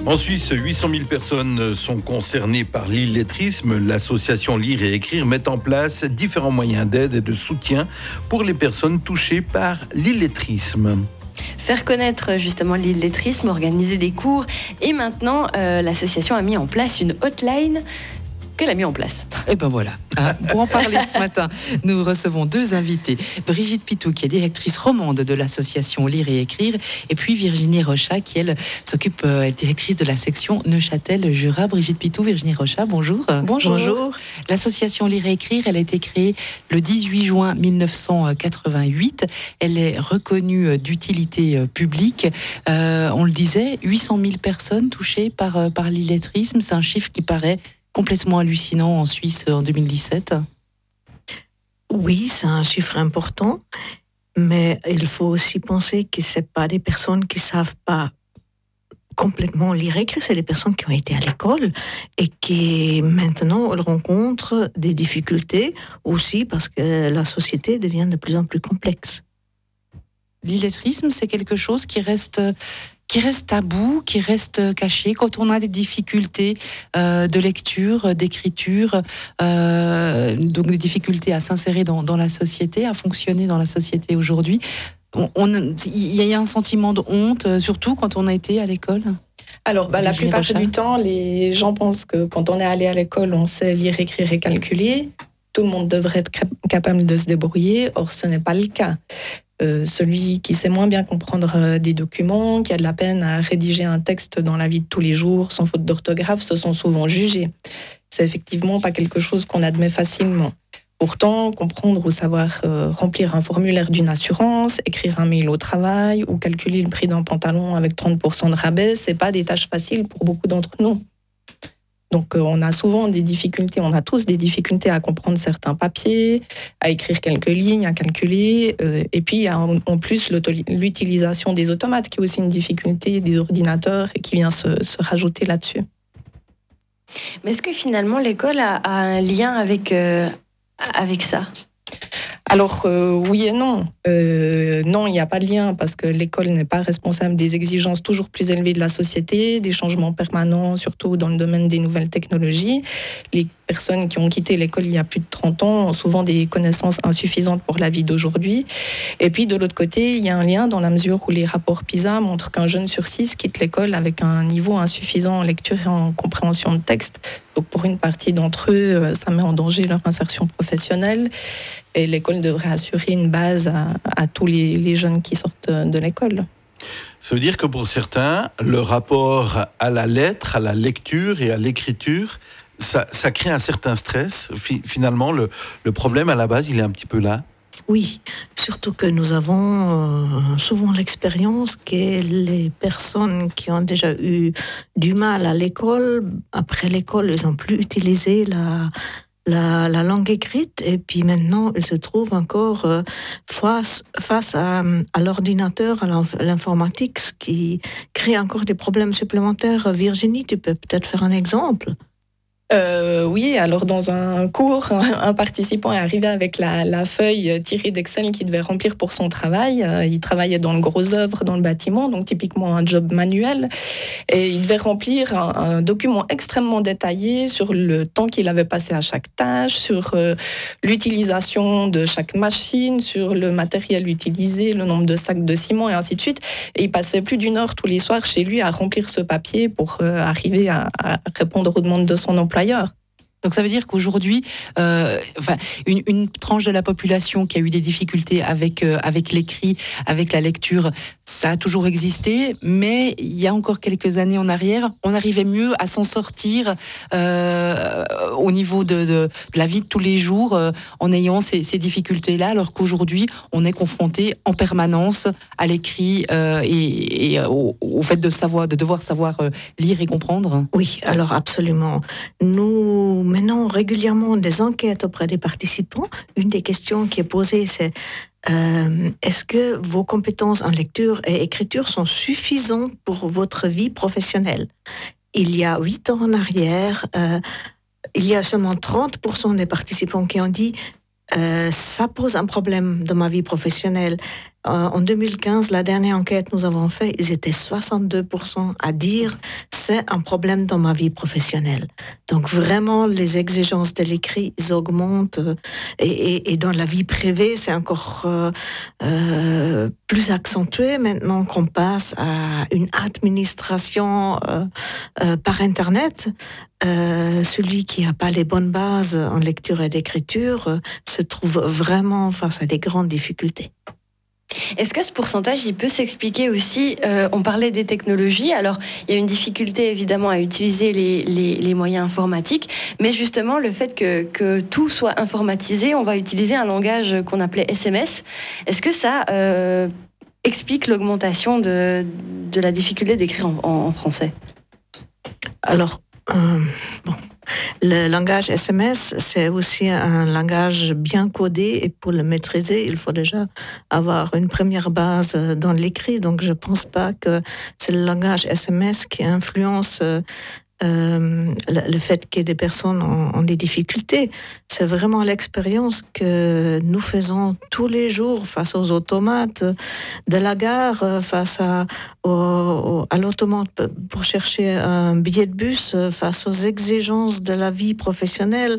En Suisse, 800 000 personnes sont concernées par l'illettrisme. L'association Lire et Écrire met en place différents moyens d'aide et de soutien pour les personnes touchées par l'illettrisme. Faire connaître justement l'illettrisme, organiser des cours et maintenant l'association a mis en place une hotline qu'elle a mis en place. Et ben voilà, pour en parler ce matin, nous recevons deux invités. Brigitte Pitou, qui est directrice romande de l'association Lire et Écrire, et puis Virginie Rochat, qui elle s'occupe, est directrice de la section Neuchâtel-Jura. Brigitte Pitou, Virginie Rochat, bonjour. Bonjour. L'association Lire et Écrire, elle a été créée le 18 juin 1988. Elle est reconnue d'utilité publique. On le disait, 800 000 personnes touchées par l'illettrisme. C'est un chiffre qui paraît complètement hallucinant en Suisse en 2017. Oui, c'est un chiffre important, mais il faut aussi penser que ce n'est pas des personnes qui ne savent pas complètement lire et écrire, c'est des personnes qui ont été à l'école et qui maintenant elles rencontrent des difficultés aussi parce que la société devient de plus en plus complexe. L'illettrisme, c'est quelque chose qui reste tabou, qui reste caché quand on a des difficultés de lecture, d'écriture, donc des difficultés à s'insérer dans la société, à fonctionner dans la société aujourd'hui. Il y a un sentiment de honte, surtout quand on a été à l'école. Alors, la plupart du temps, les gens pensent que quand on est allé à l'école, on sait lire, écrire et calculer. Tout le monde devrait être capable de se débrouiller. Or, ce n'est pas le cas. Celui qui sait moins bien comprendre des documents, qui a de la peine à rédiger un texte dans la vie de tous les jours, sans faute d'orthographe, se sont souvent jugés. C'est effectivement pas quelque chose qu'on admet facilement. Pourtant, comprendre ou savoir remplir un formulaire d'une assurance, écrire un mail au travail ou calculer le prix d'un pantalon avec 30% de rabais, c'est pas des tâches faciles pour beaucoup d'entre nous. Donc on a souvent des difficultés, on a tous des difficultés à comprendre certains papiers, à écrire quelques lignes, à calculer. Et puis il y a en plus l'utilisation des automates qui est aussi une difficulté, des ordinateurs et qui vient se rajouter là-dessus. Mais est-ce que finalement l'école a un lien avec ça ? Alors oui et non. Non, il n'y a pas de lien parce que l'école n'est pas responsable des exigences toujours plus élevées de la société, des changements permanents, surtout dans le domaine des nouvelles technologies. Les personnes qui ont quitté l'école il y a plus de 30 ans ont souvent des connaissances insuffisantes pour la vie d'aujourd'hui. Et puis de l'autre côté, il y a un lien dans la mesure où les rapports PISA montrent qu'un jeune sur 6 quitte l'école avec un niveau insuffisant en lecture et en compréhension de texte. Donc pour une partie d'entre eux, ça met en danger leur insertion professionnelle. Et l'école devrait assurer une base à tous les jeunes qui sortent de l'école. Ça veut dire que pour certains, le rapport à la lettre, à la lecture et à l'écriture, ça crée un certain stress. Finalement, le problème à la base, il est un petit peu là. Oui, surtout que nous avons souvent l'expérience que les personnes qui ont déjà eu du mal à l'école, après l'école, ils n'ont plus utilisé la langue écrite et puis maintenant ils se trouvent encore face à l'ordinateur, à l'informatique, ce qui crée encore des problèmes supplémentaires. Virginie, tu peux peut-être faire un exemple ? Oui, alors dans un cours, un participant est arrivé avec la feuille tirée d'Excel qu'il devait remplir pour son travail. Il travaillait dans le gros œuvre, dans le bâtiment, donc typiquement un job manuel. Et il devait remplir un document extrêmement détaillé sur le temps qu'il avait passé à chaque tâche, sur l'utilisation de chaque machine, sur le matériel utilisé, le nombre de sacs de ciment et ainsi de suite. Et il passait plus d'une heure tous les soirs chez lui à remplir ce papier pour arriver à répondre aux demandes de son employeur. Donc ça veut dire qu'aujourd'hui, une tranche de la population qui a eu des difficultés avec l'écrit, avec la lecture, ça a toujours existé, mais il y a encore quelques années en arrière, on arrivait mieux à s'en sortir au niveau de la vie de tous les jours en ayant ces difficultés-là, alors qu'aujourd'hui, on est confronté en permanence à l'écrit et au fait de devoir savoir lire et comprendre. Oui, alors absolument. Nous menons régulièrement des enquêtes auprès des participants. Une des questions qui est posée, c'est est-ce que vos compétences en lecture et écriture sont suffisantes pour votre vie professionnelle ? Il y a 8 ans en arrière, il y a seulement 30% des participants qui ont dit ça pose un problème dans ma vie professionnelle. En 2015, la dernière enquête que nous avons faite, ils étaient 62% à dire c'est un problème dans ma vie professionnelle. Donc vraiment, les exigences de l'écrit ils augmentent et dans la vie privée, c'est encore plus accentué maintenant qu'on passe à une administration par Internet. Celui qui n'a pas les bonnes bases en lecture et d'écriture se trouve vraiment face à des grandes difficultés. Est-ce que ce pourcentage, il peut s'expliquer aussi, on parlait des technologies, alors il y a une difficulté évidemment à utiliser les moyens informatiques, mais justement le fait que tout soit informatisé, on va utiliser un langage qu'on appelait SMS. Est-ce que ça explique l'augmentation de la difficulté d'écrire en français ? Alors, le langage SMS, c'est aussi un langage bien codé et pour le maîtriser, il faut déjà avoir une première base dans l'écrit. Donc, je ne pense pas que c'est le langage SMS qui influence le fait qu'il y ait des personnes ont des difficultés. C'est vraiment l'expérience que nous faisons tous les jours face aux automates de la gare, face à l'automate pour chercher un billet de bus, face aux exigences de la vie professionnelle.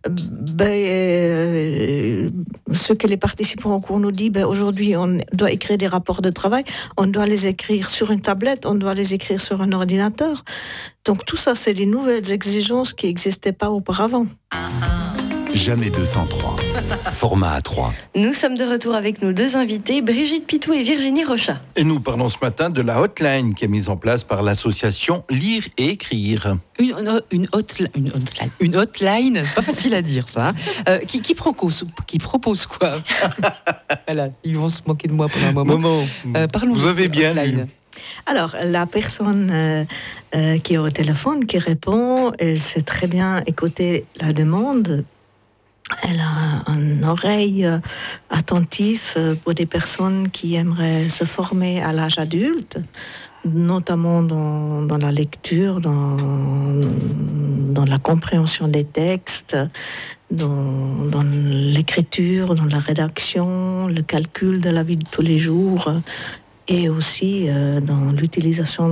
Ce que les participants au cours nous disent, aujourd'hui on doit écrire des rapports de travail, on doit les écrire sur une tablette, on doit les écrire sur un ordinateur. Donc tout ça, c'est des nouvelles exigences qui n'existaient pas auparavant. Jamais 203. Format A3. Nous sommes de retour avec nos deux invités, Brigitte Pitou et Virginie Rochat. Et nous parlons ce matin de la hotline qui est mise en place par l'association Lire et Écrire. Une hotline, pas facile à dire ça. Qui propose quoi? Voilà, ils vont se moquer de moi pendant un moment. Parlons. Vous avez bien lu. Alors, la personne qui est au téléphone, qui répond, elle sait très bien écouter la demande. Elle a une oreille attentive pour des personnes qui aimeraient se former à l'âge adulte, notamment dans la lecture, dans la compréhension des textes, dans l'écriture, dans la rédaction, le calcul de la vie de tous les jours, et aussi dans l'utilisation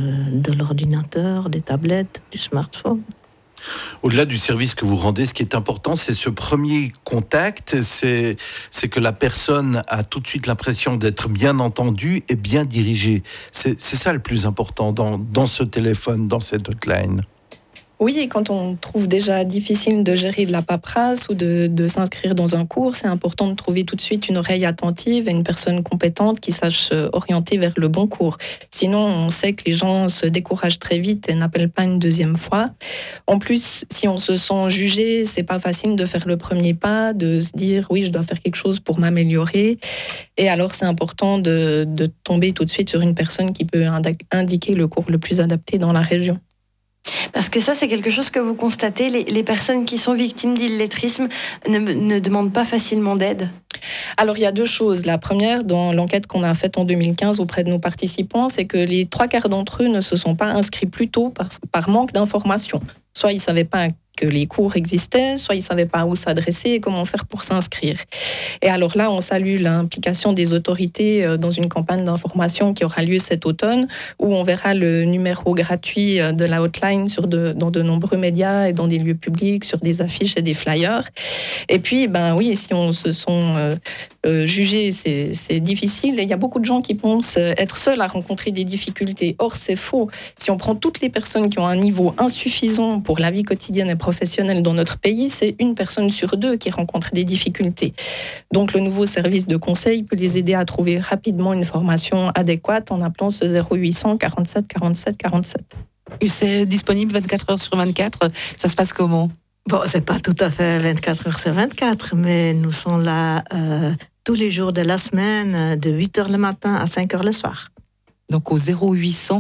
de l'ordinateur, des tablettes, du smartphone. Au-delà du service que vous rendez, ce qui est important, c'est ce premier contact, c'est que la personne a tout de suite l'impression d'être bien entendue et bien dirigée. C'est ça le plus important dans ce téléphone, dans cette hotline. Oui, et quand on trouve déjà difficile de gérer de la paperasse ou de s'inscrire dans un cours, c'est important de trouver tout de suite une oreille attentive et une personne compétente qui sache orienter vers le bon cours. Sinon, on sait que les gens se découragent très vite et n'appellent pas une deuxième fois. En plus, si on se sent jugé, c'est pas facile de faire le premier pas, de se dire oui, je dois faire quelque chose pour m'améliorer. Et alors, c'est important de tomber tout de suite sur une personne qui peut indiquer le cours le plus adapté dans la région. Parce que ça, c'est quelque chose que vous constatez, les personnes qui sont victimes d'illettrisme ne demandent pas facilement d'aide. Alors, il y a deux choses. La première, dans l'enquête qu'on a faite en 2015 auprès de nos participants, c'est que les 3/4 d'entre eux ne se sont pas inscrits plus tôt par manque d'informations. Soit ils ne savaient pas que les cours existaient, soit ils ne savaient pas où s'adresser et comment faire pour s'inscrire. Et alors là, on salue l'implication des autorités dans une campagne d'information qui aura lieu cet automne, où on verra le numéro gratuit de la hotline dans de nombreux médias et dans des lieux publics, sur des affiches et des flyers. Et puis, oui, si on se sent jugé, c'est difficile. Et il y a beaucoup de gens qui pensent être seuls à rencontrer des difficultés. Or, c'est faux. Si on prend toutes les personnes qui ont un niveau insuffisant pour la vie quotidienne et professionnelle dans notre pays, c'est une personne sur 2 qui rencontre des difficultés. Donc, le nouveau service de conseil peut les aider à trouver rapidement une formation adéquate en appelant ce 0800 47 47 47. C'est disponible 24 heures sur 24. Ça se passe comment ? Bon, c'est pas tout à fait 24 heures sur 24, mais nous sommes là tous les jours de la semaine, de 8 heures le matin à 5 heures le soir. Donc au 0800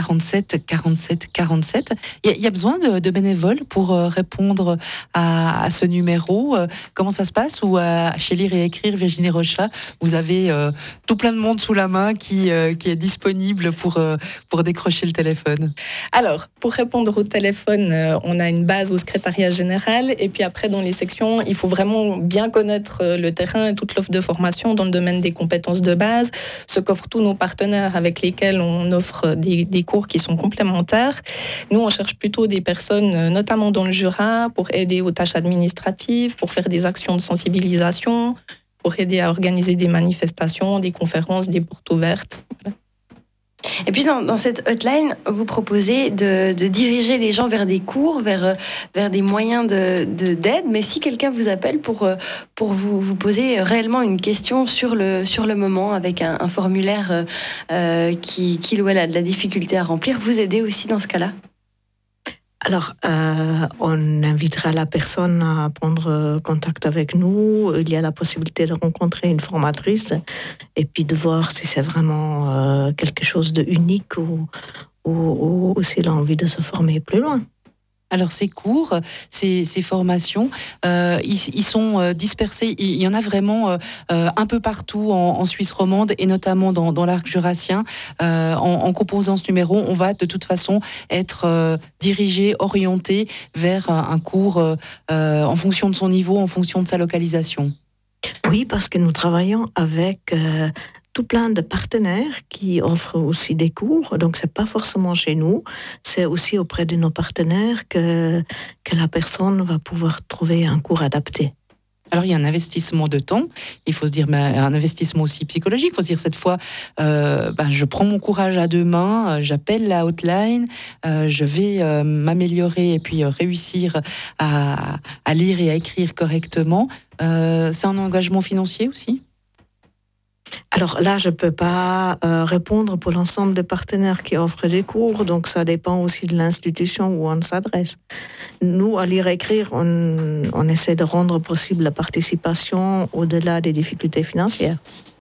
47 47 47. Il y a besoin de bénévoles pour répondre à ce numéro. Comment ça se passe ? Ou chez Lire et Écrire, Virginie Rochat, vous avez tout plein de monde sous la main qui est disponible pour décrocher le téléphone. Alors, pour répondre au téléphone, on a une base au secrétariat général. Et puis après, dans les sections, il faut vraiment bien connaître le terrain et toute l'offre de formation dans le domaine des compétences de base, ce qu'offrent tous nos partenaires avec lesquels lesquels on offre des cours qui sont complémentaires. Nous, on cherche plutôt des personnes, notamment dans le Jura, pour aider aux tâches administratives, pour faire des actions de sensibilisation, pour aider à organiser des manifestations, des conférences, des portes ouvertes. Voilà. Et puis dans cette hotline, vous proposez de diriger les gens vers des cours, vers des moyens d'aide. Mais si quelqu'un vous appelle pour vous poser réellement une question sur le moment, avec un formulaire qu'il ou elle a de la difficulté à remplir, vous aidez aussi dans ce cas-là ? Alors, on invitera la personne à prendre contact avec nous. Il y a la possibilité de rencontrer une formatrice et puis de voir si c'est vraiment quelque chose de unique ou s'il a envie de se former plus loin. Alors ces cours, ces formations, ils sont dispersés. Il y en a vraiment un peu partout en Suisse romande et notamment dans l'arc jurassien. En composant ce numéro, on va de toute façon être dirigé, orienté vers un cours en fonction de son niveau, en fonction de sa localisation. Oui, parce que nous travaillons avec tout plein de partenaires qui offrent aussi des cours. Donc, c'est pas forcément chez nous, c'est aussi auprès de nos partenaires que la personne va pouvoir trouver un cours adapté. Alors, il y a un investissement de temps, il faut se dire, mais un investissement aussi psychologique. Il faut se dire, cette fois, je prends mon courage à deux mains, j'appelle la hotline, je vais m'améliorer et puis réussir à lire et à écrire correctement. C'est un engagement financier aussi ? Alors là, je ne peux pas répondre pour l'ensemble des partenaires qui offrent des cours, donc ça dépend aussi de l'institution où on s'adresse. Nous, à Lire et Écrire, on essaie de rendre possible la participation au-delà des difficultés financières.